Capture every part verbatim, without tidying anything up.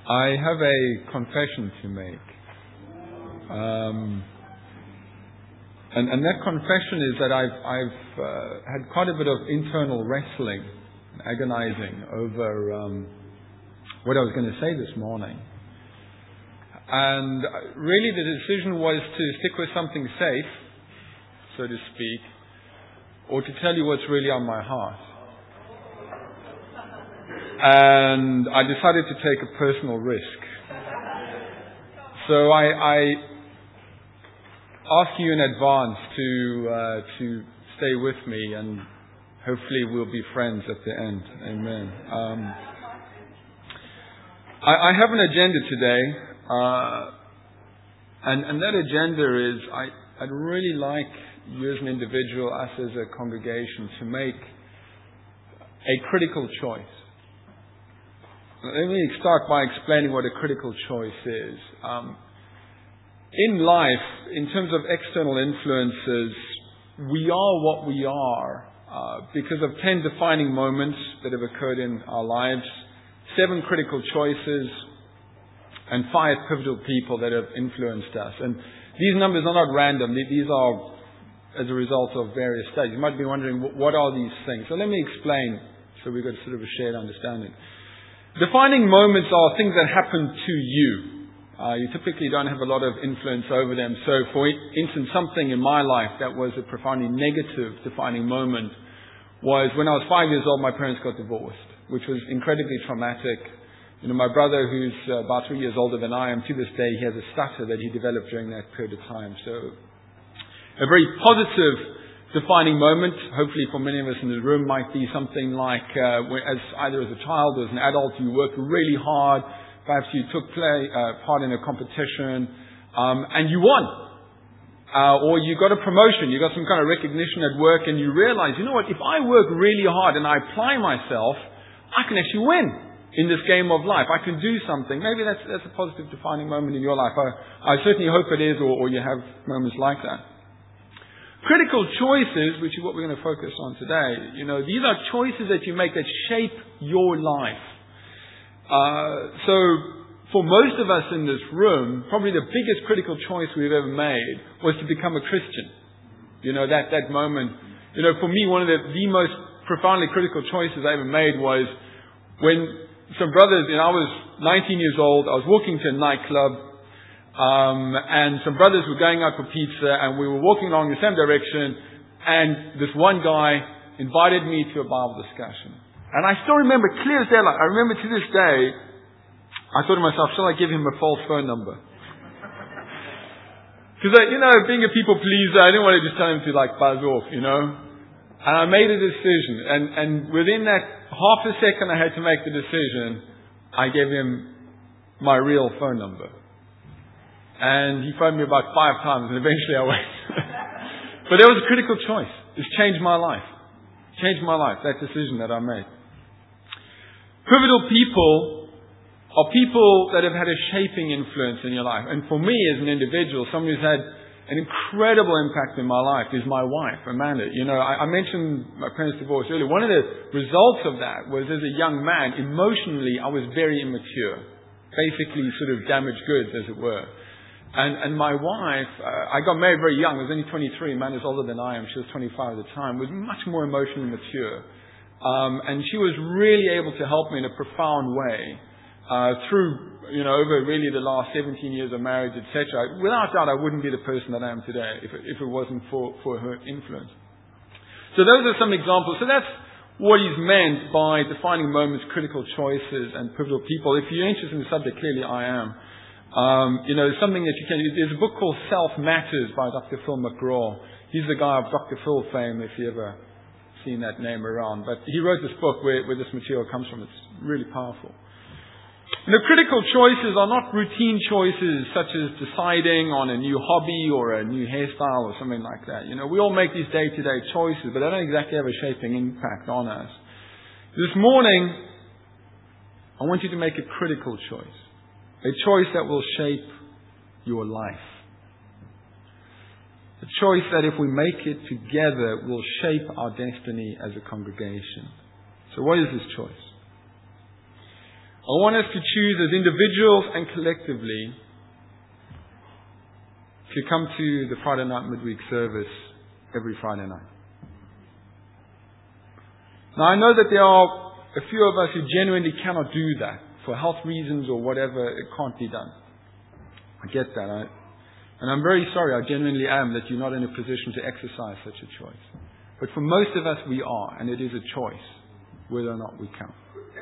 I have a confession to make. Um, and, and that confession is that I've, I've uh, had quite a bit of internal wrestling, agonizing over um, what I was going to say this morning. And really the decision was to stick with something safe, so to speak, or to tell you what's really on my heart. And I decided to take a personal risk. So I, I ask you in advance to uh, to stay with me, and hopefully we'll be friends at the end. Amen. Um, I, I have an agenda today, uh, and, and that agenda is I, I'd really like you as an individual, us as a congregation, to make a critical choice. Let me start by explaining what a critical choice is. Um, in life, in terms of external influences, we are what we are uh, because of ten defining moments that have occurred in our lives, seven critical choices, and five pivotal people that have influenced us. And these numbers are not random. These are as a result of various studies. You might be wondering, what are these things? So let me explain so we've got sort of a shared understanding. Defining moments are things that happen to you. Uh, you typically don't have a lot of influence over them. So, for instance, something in my life that was a profoundly negative defining moment was when I was five years old, my parents got divorced, which was incredibly traumatic. You know, my brother, who's uh, about three years older than I am, to this day, he has a stutter that he developed during that period of time. So, a very positive defining moment, hopefully for many of us in the room, might be something like uh, when, as either as a child or as an adult, you worked really hard. Perhaps you took play, uh, part in a competition um, and you won. Uh, or you got a promotion, you got some kind of recognition at work, and you realize, you know what, if I work really hard and I apply myself, I can actually win in this game of life. I can do something. Maybe that's, that's a positive defining moment in your life. I, I certainly hope it is, or, or you have moments like that. Critical choices, which is what we're going to focus on today, you know, these are choices that you make that shape your life. Uh, so, for most of us in this room, probably the biggest critical choice we've ever made was to become a Christian. You know, that, that moment. You know, for me, one of the, the most profoundly critical choices I ever made was when some brothers, you know, I was nineteen years old, I was walking to a nightclub, Um, and some brothers were going out for pizza, and we were walking along the same direction, and this one guy invited me to a Bible discussion. And I still remember, clear as daylight, I remember to this day, I thought to myself, shall I give him a false phone number? Because, you know, being a people pleaser, I didn't want to just tell him to, like, buzz off, you know. And I made a decision, and, and within that half a second I had to make the decision, I gave him my real phone number. And he phoned me about five times, and eventually I went. But that was a critical choice. It's changed my life. Changed my life, that decision that I made. Pivotal people are people that have had a shaping influence in your life. And for me as an individual, someone who's had an incredible impact in my life is my wife, Amanda. You know, I, I mentioned my parents' divorce earlier. One of the results of that was, as a young man, emotionally I was very immature. Basically sort of damaged goods, as it were. And, and my wife, uh, I got married very young. I was only twenty-three. Amanda's older than I am. She was twenty-five at the time. Was much more emotionally mature. Um, and she was really able to help me in a profound way uh, through, you know, over really the last seventeen years of marriage, et cetera. Without doubt, I wouldn't be the person that I am today if it, if it wasn't for, for her influence. So those are some examples. So that's what is meant by defining moments, critical choices, and pivotal people. If you're interested in the subject, clearly I am. Um, you know, something that you can, there's a book called Self Matters by Doctor Phil McGraw. He's the guy of Doctor Phil fame, if you ever seen that name around. But he wrote this book where, where this material comes from. It's really powerful. You know, critical choices are not routine choices such as deciding on a new hobby or a new hairstyle or something like that. You know, we all make these day-to-day choices, but they don't exactly have a shaping impact on us. This morning, I want you to make a critical choice. A choice that will shape your life. A choice that if we make it together will shape our destiny as a congregation. So what is this choice? I want us to choose as individuals and collectively to come to the Friday night midweek service every Friday night. Now I know that there are a few of us who genuinely cannot do that. For health reasons or whatever, it can't be done. I get that. I, and I'm very sorry, I genuinely am, that you're not in a position to exercise such a choice. But for most of us, we are, and it is a choice whether or not we come.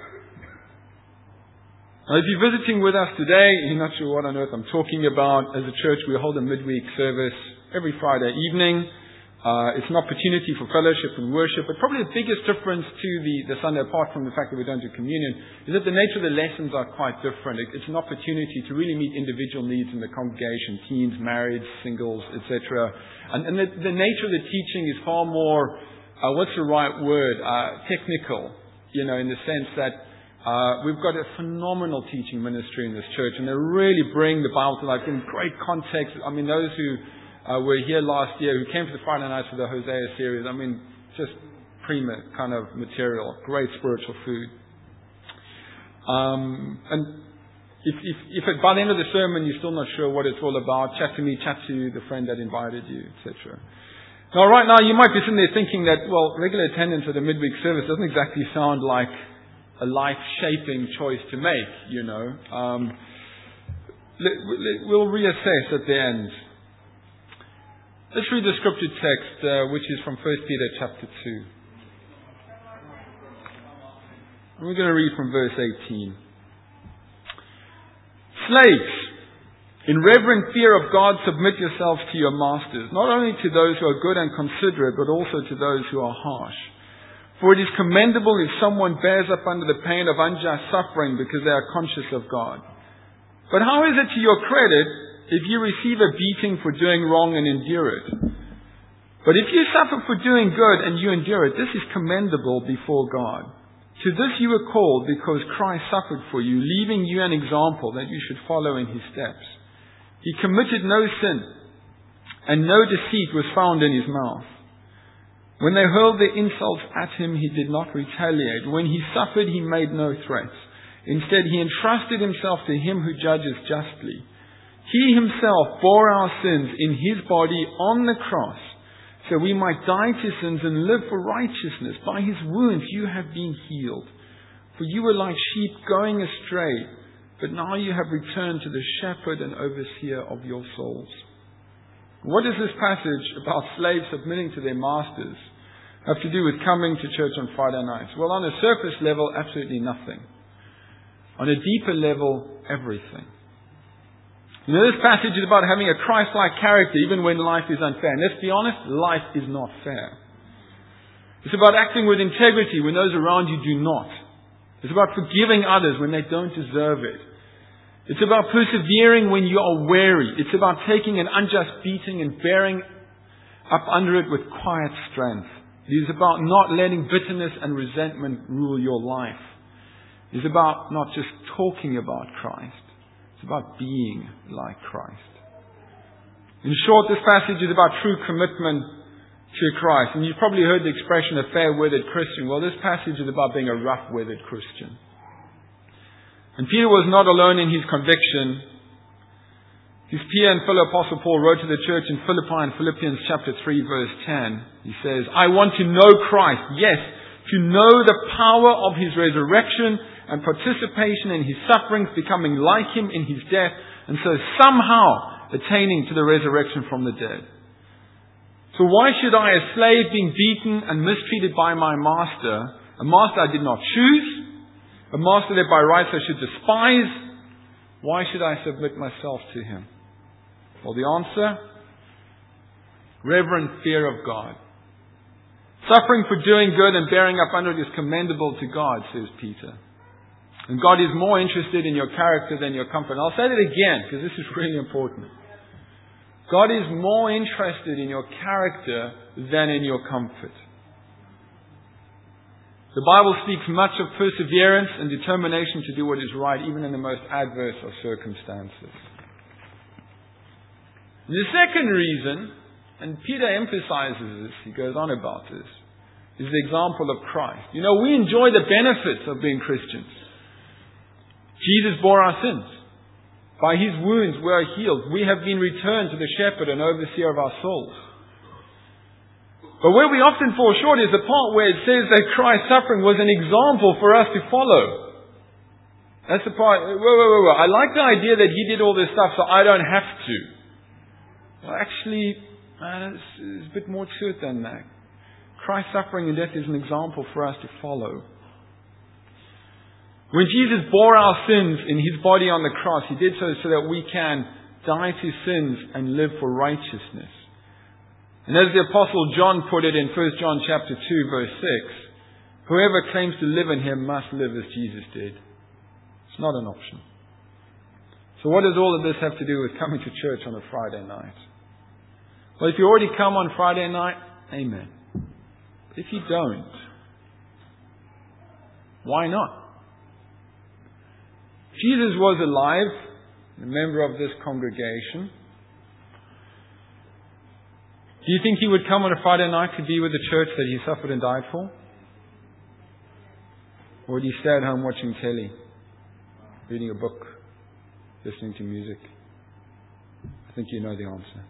Now, if you're visiting with us today, and you're not sure what on earth I'm talking about, as a church, we hold a midweek service every Friday evening. Uh, it's an opportunity for fellowship and worship, but probably the biggest difference to the, the Sunday, apart from the fact that we don't do communion, is that the nature of the lessons are quite different. It, it's an opportunity to really meet individual needs in the congregation, teens, marrieds, singles, et cetera. And, and the, the nature of the teaching is far more, uh, what's the right word, uh, technical, you know, in the sense that uh, we've got a phenomenal teaching ministry in this church, and they really bring the Bible to life in great context. I mean, those who Uh, were here last year, who came to the Friday nights for the Hosea series. I mean, just prima kind of material, great spiritual food. Um, and if, if, if at, by the end of the sermon you're still not sure what it's all about, chat to me, chat to the friend that invited you, et cetera. Now, right now you might be sitting there thinking that, well, regular attendance at a midweek service doesn't exactly sound like a life-shaping choice to make, you know. Um, we'll reassess at the end. Let's read the scripture text, uh, which is from First Peter chapter two. And we're going to read from verse eighteen. Slaves, in reverent fear of God, submit yourselves to your masters, not only to those who are good and considerate, but also to those who are harsh. For it is commendable if someone bears up under the pain of unjust suffering because they are conscious of God. But how is it to your credit if you receive a beating for doing wrong and endure it? But if you suffer for doing good and you endure it, this is commendable before God. To this you were called because Christ suffered for you, leaving you an example that you should follow in his steps. He committed no sin, and no deceit was found in his mouth. When they hurled their insults at him, he did not retaliate. When he suffered, he made no threats. Instead, he entrusted himself to him who judges justly. He himself bore our sins in his body on the cross, so we might die to sins and live for righteousness. By his wounds you have been healed. For you were like sheep going astray, but now you have returned to the shepherd and overseer of your souls. What does this passage about slaves submitting to their masters have to do with coming to church on Friday nights? Well, on a surface level, absolutely nothing. On a deeper level, everything. You know, this passage is about having a Christ-like character even when life is unfair. And let's be honest, life is not fair. It's about acting with integrity when those around you do not. It's about forgiving others when they don't deserve it. It's about persevering when you are weary. It's about taking an unjust beating and bearing up under it with quiet strength. It is about not letting bitterness and resentment rule your life. It is about not just talking about Christ. It's about being like Christ. In short, this passage is about true commitment to Christ. And you've probably heard the expression, a fair-weathered Christian. Well, this passage is about being a rough-weathered Christian. And Peter was not alone in his conviction. His peer and fellow Apostle Paul wrote to the church in Philippi in Philippians chapter three, verse ten. He says, I want to know Christ, yes, to know the power of his resurrection and participation in his sufferings, becoming like him in his death, and so somehow attaining to the resurrection from the dead. So why should I, a slave being beaten and mistreated by my master, a master I did not choose, a master that by rights I should despise, why should I submit myself to him? Well, the answer, reverent fear of God. Suffering for doing good and bearing up under it is commendable to God, says Peter. And God is more interested in your character than your comfort. And I'll say that again, because this is really important. God is more interested in your character than in your comfort. The Bible speaks much of perseverance and determination to do what is right, even in the most adverse of circumstances. The second reason, and Peter emphasizes this, he goes on about this, is the example of Christ. You know, we enjoy the benefits of being Christians. Jesus bore our sins. By His wounds we are healed. We have been returned to the shepherd and overseer of our souls. But where we often fall short is the part where it says that Christ's suffering was an example for us to follow. That's the part. Whoa, whoa, whoa, whoa. I like the idea that He did all this stuff so I don't have to. Well, actually, man, it's, it's a bit more to it than that. Christ's suffering and death is an example for us to follow. When Jesus bore our sins in His body on the cross, He did so so that we can die to sins and live for righteousness. And as the Apostle John put it in First John chapter two, verse six, whoever claims to live in Him must live as Jesus did. It's not an option. So what does all of this have to do with coming to church on a Friday night? Well, if you already come on Friday night, amen. If you don't, why not? Jesus was alive, a member of this congregation. Do you think He would come on a Friday night to be with the church that He suffered and died for? Or would He stay at home watching telly, reading a book, listening to music? I think you know the answer.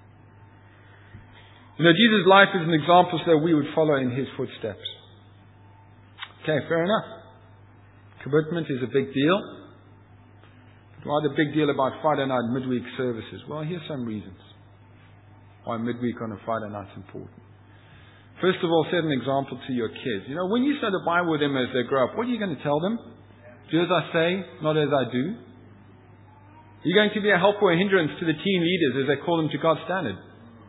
You know, Jesus' life is an example so that we would follow in His footsteps. Okay, fair enough. Commitment is a big deal. But why the big deal about Friday night midweek services? Well, here's some reasons why midweek on a Friday night is important. First of all, set an example to your kids. You know, when you study the Bible with them as they grow up, what are you going to tell them? Do as I say, not as I do. You're going to be a help or a hindrance to the teen leaders as they call them to God's standard.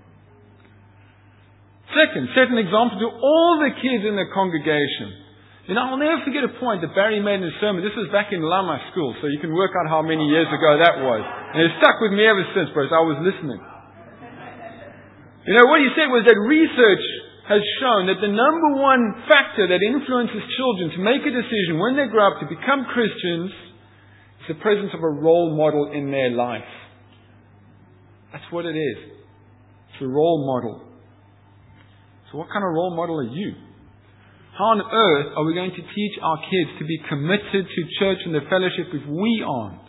Second, set an example to all the kids in the congregation. You know, I'll never forget a point that Barry made in his sermon. This was back in Lama School, so you can work out how many years ago that was. And it stuck with me ever since, bros. I was listening. You know, what he said was that research has shown that the number one factor that influences children to make a decision when they grow up to become Christians is the presence of a role model in their life. That's what it is. It's a role model. So what kind of role model are you? How on earth are we going to teach our kids to be committed to church and the fellowship if we aren't?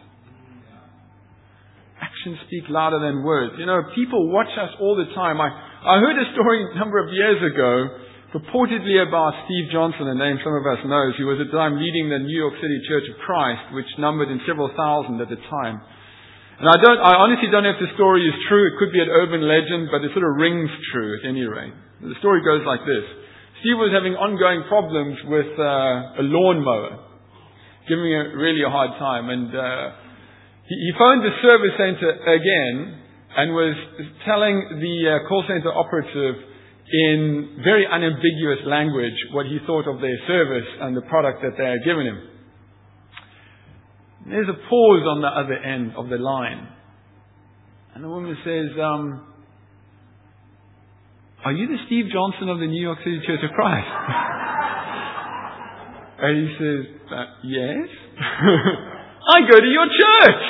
Actions speak louder than words. You know, people watch us all the time. I, I heard a story a number of years ago, purportedly about Steve Johnson, a name some of us know. He was at the time leading the New York City Church of Christ, which numbered in several thousand at the time. And I don't, I honestly don't know if the story is true. It could be an urban legend, but it sort of rings true at any rate. The story goes like this. Steve was having ongoing problems with uh, a lawnmower, giving him really a hard time. And uh, he, he phoned the service center again and was telling the uh, call center operative in very unambiguous language what he thought of their service and the product that they had given him. There's a pause on the other end of the line. And the woman says, um, are you the Steve Johnson of the New York City Church of Christ? And he says, uh, yes. I go to your church.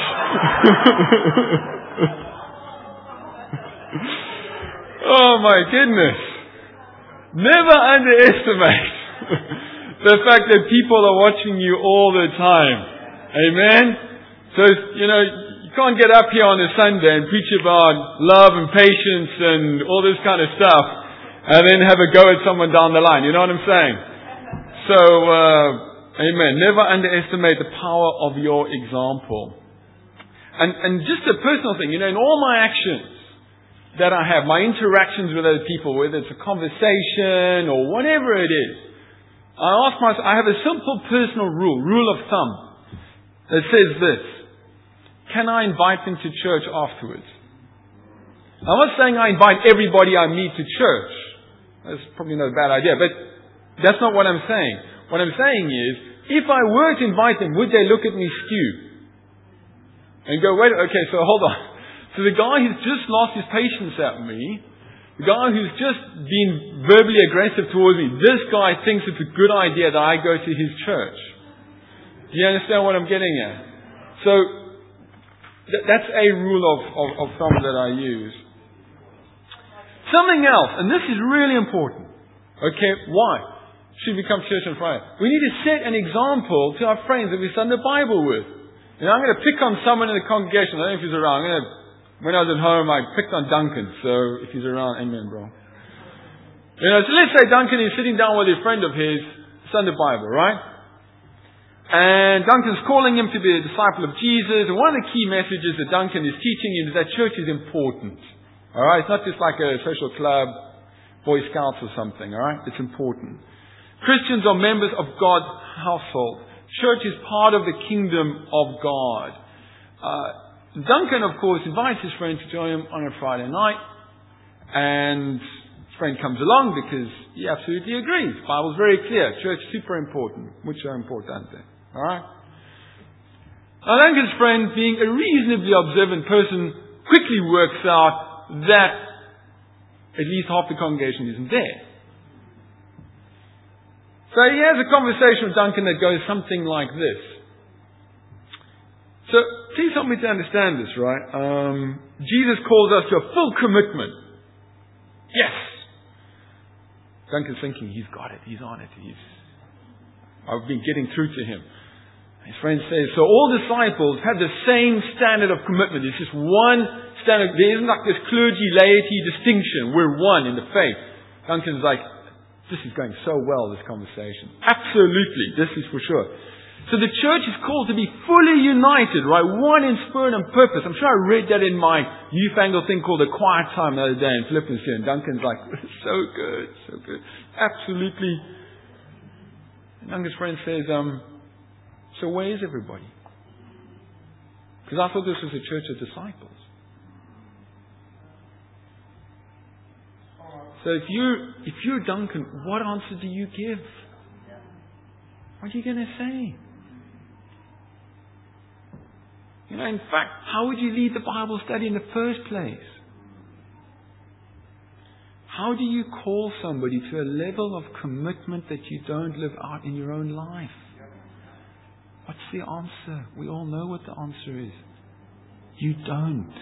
Oh my goodness. Never underestimate the fact that people are watching you all the time. Amen? So, you know, you can't get up here on a Sunday and preach about love and patience and all this kind of stuff and then have a go at someone down the line. You know what I'm saying? So, uh, amen. Never underestimate the power of your example. And, and just a personal thing, you know, in all my actions that I have, my interactions with other people, whether it's a conversation or whatever it is, I ask myself, I have a simple personal rule, rule of thumb. It says this: can I invite them to church afterwards? I'm not saying I invite everybody I meet to church. That's probably not a bad idea, but that's not what I'm saying. What I'm saying is, if I were to invite them, would they look at me skew? And go, wait, okay, so hold on. So the guy who's just lost his patience at me, the guy who's just been verbally aggressive towards me, this guy thinks it's a good idea that I go to his church. Do you understand what I'm getting at? So, th- that's a rule of, of, of thumb that I use. Something else, and this is really important. Okay, why should we come to church on Friday? We need to set an example to our friends that we study the Bible with. You know, I'm going to pick on someone in the congregation. I don't know if he's around. I'm going to, when I was at home, I picked on Duncan. So if he's around, amen, bro. You know, so let's say Duncan is sitting down with a friend of his, Sunday Bible, right? And Duncan's calling him to be a disciple of Jesus. And one of the key messages that Duncan is teaching him is that church is important. Alright? It's not just like a social club, Boy Scouts or something. Alright? It's important. Christians are members of God's household. Church is part of the kingdom of God. Uh, Duncan, of course, invites his friend to join him on a Friday night. And his friend comes along because he absolutely agrees. The Bible's very clear. Church is super important. Mucho importante. Alright? Now Duncan's friend, being a reasonably observant person, quickly works out that at least half the congregation isn't there. So he has a conversation with Duncan that goes something like this. So, please help me to understand this, right? Um, Jesus calls us to a full commitment. Yes! Duncan's thinking, he's got it, he's on it, he's... I've been getting through to him. His friend says, so all disciples have the same standard of commitment. It's just one standard. There isn't like this clergy-laity distinction. We're one in the faith. Duncan's like, this is going so well, this conversation. Absolutely, this is for sure. So the church is called to be fully united, right? One in spirit and purpose. I'm sure I read that in my newfangled thing called The Quiet Time the other day in Philippians two. And Duncan's like, so good, so good. Absolutely. And Duncan's friend says, um, so where is everybody? Because I thought this was a church of disciples. So if you're, if you're Duncan, what answer do you give? What are you going to say? You know, in fact, how would you lead the Bible study in the first place? How do you call somebody to a level of commitment that you don't live out in your own life? What's the answer? We all know what the answer is. You don't.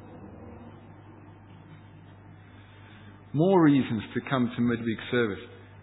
More reasons to come to midweek service.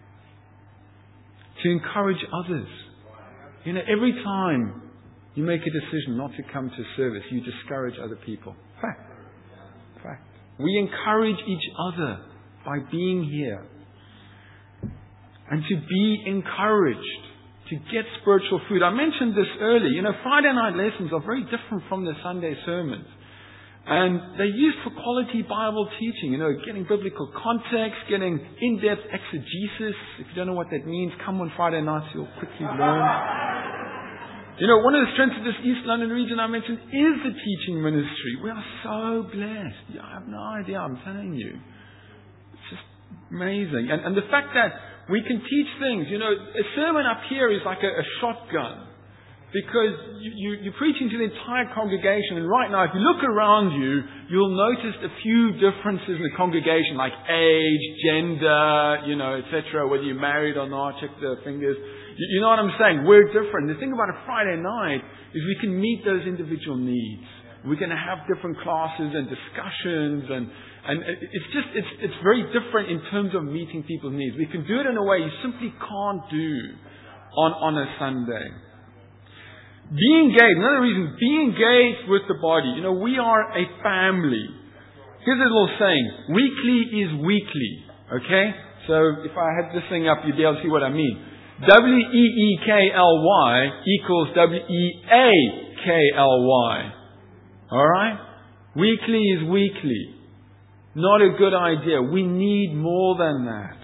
To encourage others. You know, every time you make a decision not to come to service, you discourage other people. Fact. Fact. We encourage each other by being here. And to be encouraged. To get spiritual food. I mentioned this earlier. You know, Friday night lessons are very different from the Sunday sermons. And they're used for quality Bible teaching, you know, getting biblical context, getting in-depth exegesis. If you don't know what that means, come on Friday nights, you'll quickly learn. You know, one of the strengths of this East London region I mentioned is the teaching ministry. We are so blessed. Yeah, I have no idea, I'm telling you. It's just amazing. And, and the fact that we can teach things, you know, a sermon up here is like a, a shotgun. Because you, you, you're preaching to the entire congregation, and right now, if you look around you, you'll notice a few differences in the congregation, like age, gender, you know, et cetera. Whether you're married or not, check the fingers. You, you know what I'm saying? We're different. The thing about a Friday night is we can meet those individual needs. We're going to have different classes and discussions, and and it's just it's it's very different in terms of meeting people's needs. We can do it in a way you simply can't do on on a Sunday. Be engaged. Another reason, be engaged with the body. You know, we are a family. Here's a little saying. Weekly is weekly. Okay? So, if I had this thing up, you'd be able to see what I mean. W E E K L Y equals W E A K L Y. Alright? Weekly is weekly. Not a good idea. We need more than that.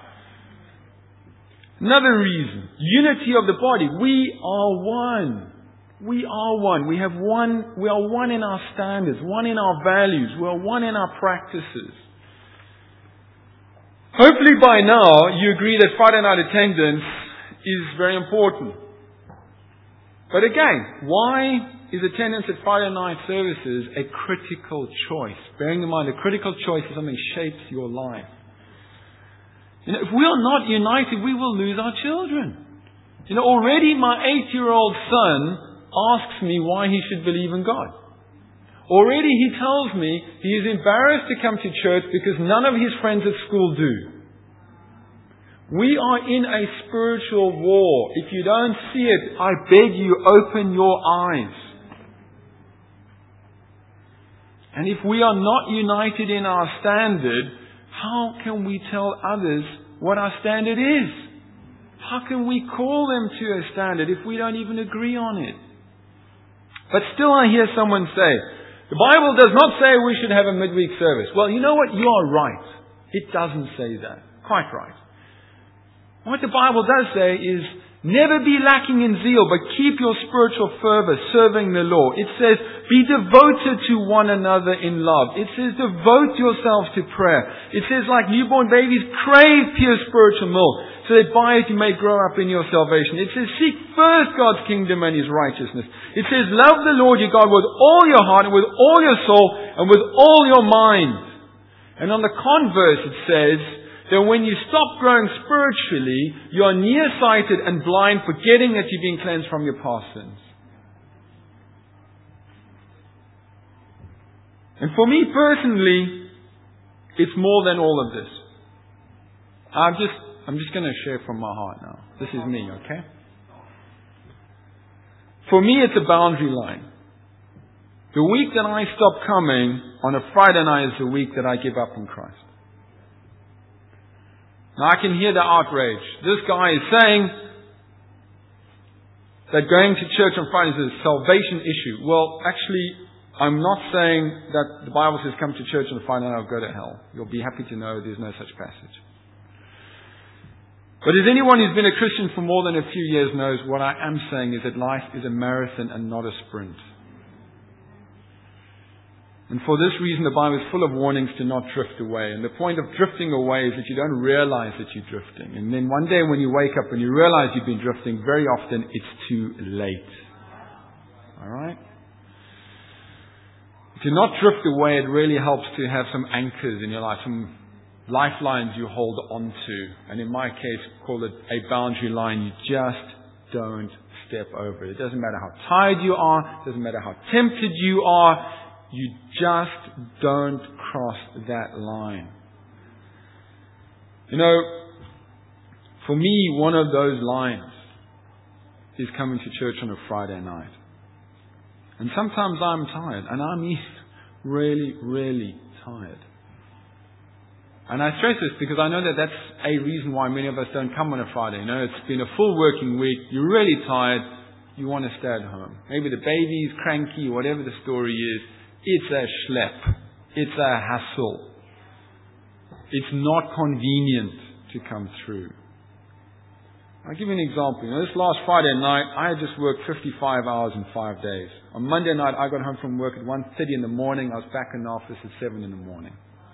Another reason. Unity of the body. We are one. We are one. We have one, we are one in our standards, one in our values, we are one in our practices. Hopefully by now you agree that Friday night attendance is very important. But again, why is attendance at Friday night services a critical choice? Bearing in mind, a critical choice is something that shapes your life. You know, if we are not united, we will lose our children. You know, already my eight-year-old son asks me why he should believe in God. Already he tells me he is embarrassed to come to church because none of his friends at school do. We are in a spiritual war. If you don't see it, I beg you, open your eyes. And if we are not united in our standard, how can we tell others what our standard is? How can we call them to a standard if we don't even agree on it? But still I hear someone say, the Bible does not say we should have a midweek service. Well, you know what? You are right. It doesn't say that. Quite right. What the Bible does say is, never be lacking in zeal, but keep your spiritual fervor serving the Lord. It says, be devoted to one another in love. It says, devote yourselves to prayer. It says, like newborn babies, crave pure spiritual milk, so that by it you may grow up in your salvation. It says, seek first God's kingdom and His righteousness. It says, love the Lord your God with all your heart, and with all your soul, and with all your mind. And on the converse it says, that when you stop growing spiritually, you are nearsighted and blind, forgetting that you've been cleansed from your past sins. And for me personally, it's more than all of this. I'm just, I'm just going to share from my heart now. This is me, okay? For me, it's a boundary line. The week that I stop coming on a Friday night is the week that I give up on Christ. Now I can hear the outrage. This guy is saying that going to church on Fridays is a salvation issue. Well, actually, I'm not saying that the Bible says come to church on Friday night or go to hell. You'll be happy to know there's no such passage. But as anyone who's been a Christian for more than a few years knows, what I am saying is that life is a marathon and not a sprint. And for this reason, the Bible is full of warnings to not drift away. And the point of drifting away is that you don't realize that you're drifting. And then one day when you wake up and you realize you've been drifting, very often it's too late. Alright? To not drift away, it really helps to have some anchors in your life, some lifelines you hold on to. And in my case, call it a boundary line. You just don't step over it. It doesn't matter how tired you are. It doesn't matter how tempted you are. You just don't cross that line. You know, for me, one of those lines is coming to church on a Friday night. And sometimes I'm tired, and I'm really, really tired. And I stress this because I know that that's a reason why many of us don't come on a Friday. You know, it's been a full working week, you're really tired, you want to stay at home. Maybe the baby's cranky, whatever the story is. It's a schlep. It's a hassle. It's not convenient to come through. I'll give you an example. You know, this last Friday night, I had just worked fifty-five hours in five days. On Monday night, I got home from work at one thirty in the morning. I was back in the office at seven in the morning.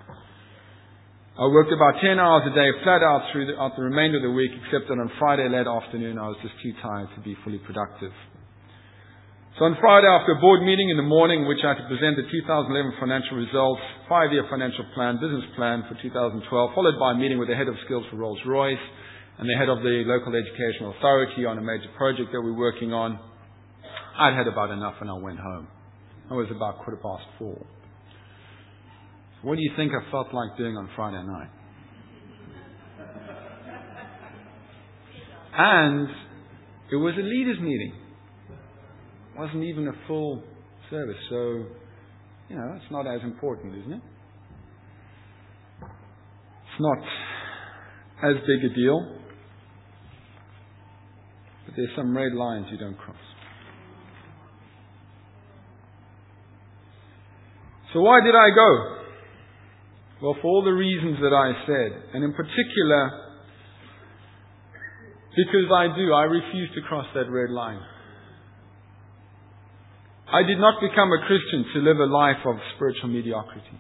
I worked about ten hours a day, flat out through the, out the remainder of the week, except that on Friday late afternoon, I was just too tired to be fully productive. So on Friday, after a board meeting in the morning, in which I had to present the two thousand eleven financial results, five-year financial plan, business plan for two thousand twelve, followed by a meeting with the head of skills for Rolls-Royce and the head of the local educational authority on a major project that we're working on, I'd had about enough and I went home. It was about quarter past four. So what do you think I felt like doing on Friday night? And it was a leaders' meeting. Wasn't even a full service, so, you know, it's not as important, isn't it? It's not as big a deal, but there's some red lines you don't cross. So why did I go? Well, for all the reasons that I said, and in particular, because I do, I refuse to cross that red line. I did not become a Christian to live a life of spiritual mediocrity.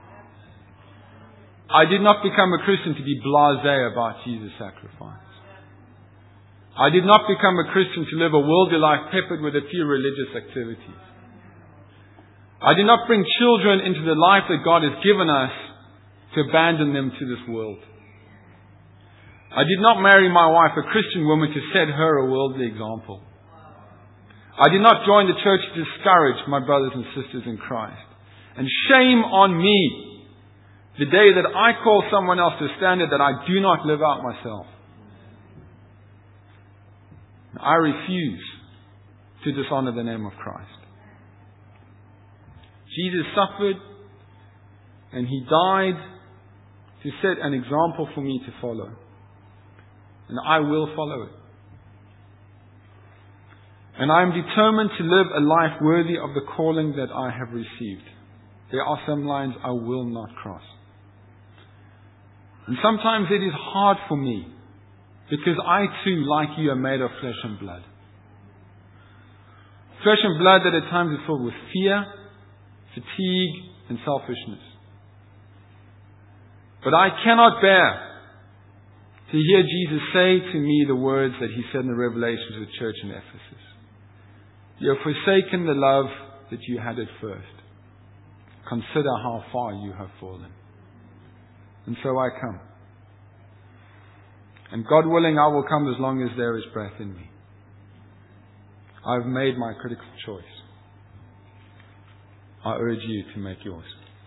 I did not become a Christian to be blasé about Jesus' sacrifice. I did not become a Christian to live a worldly life peppered with a few religious activities. I did not bring children into the life that God has given us to abandon them to this world. I did not marry my wife, a Christian woman, to set her a worldly example. I did not join the church to discourage my brothers and sisters in Christ. And shame on me the day that I call someone else to a standard that I do not live out myself. I refuse to dishonor the name of Christ. Jesus suffered And He died to set an example for me to follow. And I will follow it. And I am determined to live a life worthy of the calling that I have received. There are some lines I will not cross. And sometimes it is hard for me, because I too, like you, am made of flesh and blood. Flesh and blood that at times is filled with fear, fatigue, and selfishness. But I cannot bear to hear Jesus say to me the words that He said in the Revelation to the church in Ephesus. You have forsaken the love that you had at first. Consider how far you have fallen. And so I come. And God willing, I will come as long as there is breath in me. I've made my critical choice. I urge you to make yours.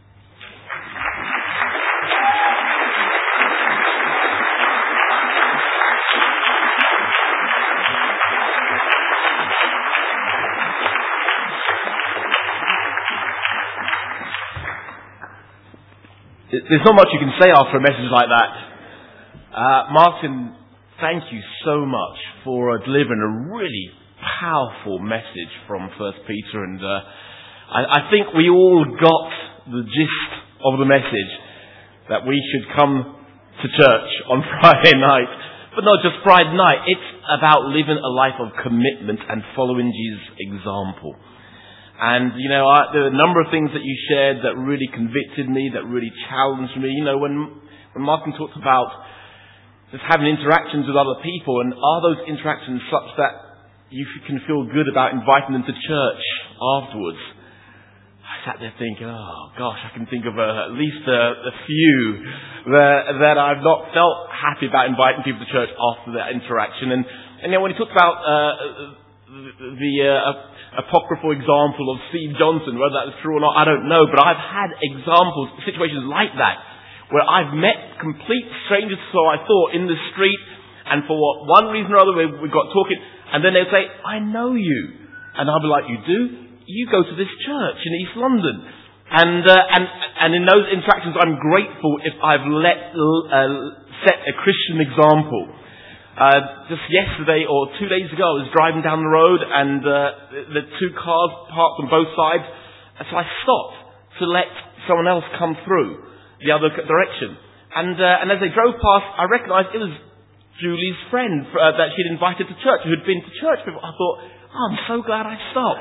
There's not much you can say after a message like that. Uh, Martin, thank you so much for uh, delivering a really powerful message from First Peter. And uh, I, I think we all got the gist of the message, that we should come to church on Friday night. But not just Friday night. It's about living a life of commitment and following Jesus' example. And, you know, I, there are a number of things that you shared that really convicted me, that really challenged me. You know, when, when Martin talked about just having interactions with other people, and are those interactions such that you can feel good about inviting them to church afterwards? I sat there thinking, oh gosh, I can think of a, at least a, a few that, that I've not felt happy about inviting people to church after that interaction. And, and you know, when he talked about uh, the... the uh, apocryphal example of Steve Johnson, whether that was true or not, I don't know, but I've had examples, situations like that, where I've met complete strangers, so I thought, in the street, and for what, one reason or other we, we got talking, and then they'd say, I know you. And I'll be like, you do? You go to this church in East London. And, uh, and, and in those interactions, I'm grateful if I've let, uh, set a Christian example. Uh, just yesterday or two days ago, I was driving down the road and uh, the two cars parked on both sides. And so I stopped to let someone else come through the other direction. And, uh, and as they drove past, I recognised it was Julie's friend uh, that she'd invited to church, who'd been to church before. I thought, oh, I'm so glad I stopped.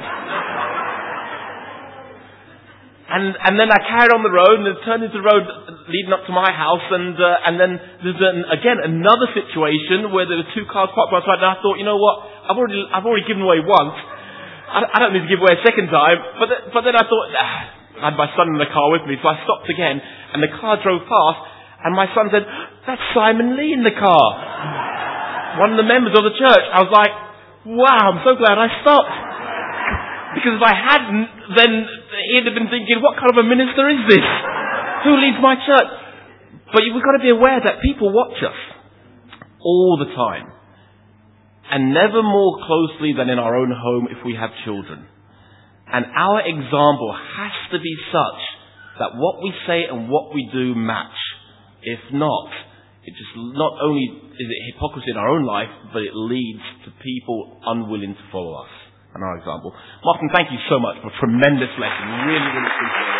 And and then I carried on the road, and it turned into the road leading up to my house, and uh, and then there's an, again another situation where there were two cars parked by the side, and I thought, you know what, I've already I've already given away once, I, I don't need to give away a second time. But th- but then I thought, ah, I had my son in the car with me, so I stopped again, and the car drove past, and my son said, that's Simon Lee in the car, one of the members of the church. I was like, wow, I'm so glad I stopped. Because if I hadn't, then he'd have been thinking, what kind of a minister is this? Who leads my church? But we've got to be aware that people watch us all the time. And never more closely than in our own home if we have children. And our example has to be such that what we say and what we do match. If not, it just not only is it hypocrisy in our own life, but it leads to people unwilling to follow us. And our example. Martin, thank you so much for a tremendous lesson. Really, really appreciate it.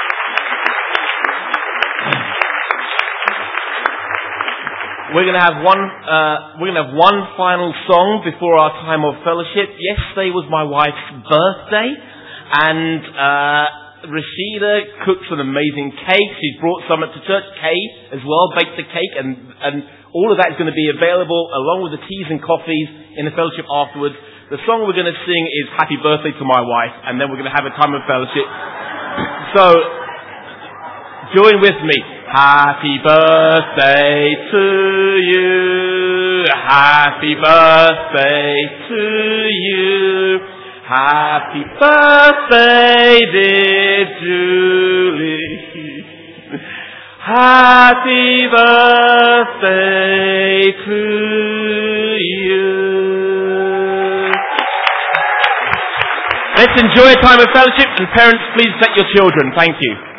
We're going to have one. Uh, we're going to have one final song before our time of fellowship. Yesterday was my wife's birthday, and uh, Rashida cooks an amazing cake. She's brought some to church. Kay as well baked the cake, and and all of that is going to be available along with the teas and coffees in the fellowship afterwards. The song we're going to sing is Happy Birthday to My Wife, and then we're going to have a time of fellowship. So, join with me. Happy birthday to you. Happy birthday to you. Happy birthday, dear Julie. Happy birthday to you. Let's enjoy a time of fellowship, and parents, please take your children. Thank you.